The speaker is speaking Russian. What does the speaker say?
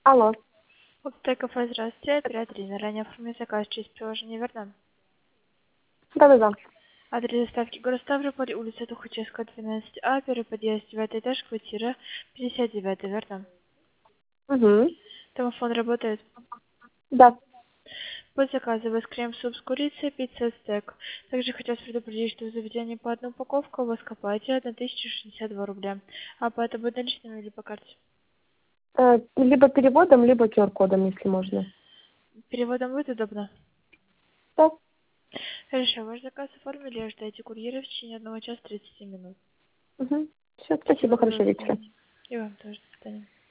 Алло. Аптека, здравствуйте, оператор Ирина. Ранее оформили заказ через приложение, верно? Да-да-да. Адрес доставки город Ставрополь, улица Тухачевская, 12А, первый подъезд, 9 этаж, квартира 59, верно? Угу. Домофон работает. Да. Под заказы у вас крем-суп с курицей, пицца, стек. Также хотелось предупредить, что в заведении по одной упаковке у вас копаете 1062 рубля. А по это будет наличными или по карте? Либо переводом, либо QR-кодом, если можно. Переводом будет удобно? Да. Хорошо, ваш заказ оформили, ожидайте курьера в течение 1 часа 30 минут. Угу. Все, Спасибо спасибо, за хорошего вечера. внимание. И вам тоже. До свидания.